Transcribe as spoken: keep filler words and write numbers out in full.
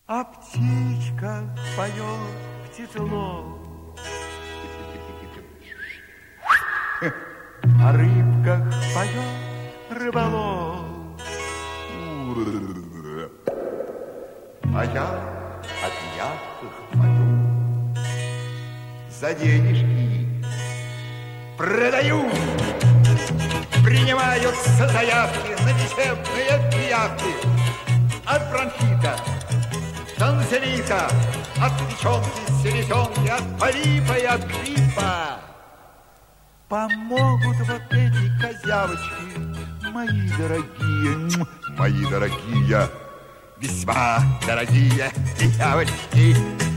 А птичка поет птицелов, о рыбках поет рыболов. А я от мягких пою, за денежки продаю. Принимаются заявки на лечебные пиявки. От бронхита, танзелита, от печенки, селезенки, от полипа и от гриппа. Помогут вот эти козявочки, мои дорогие, мои дорогие, весьма дорогие пиявочки.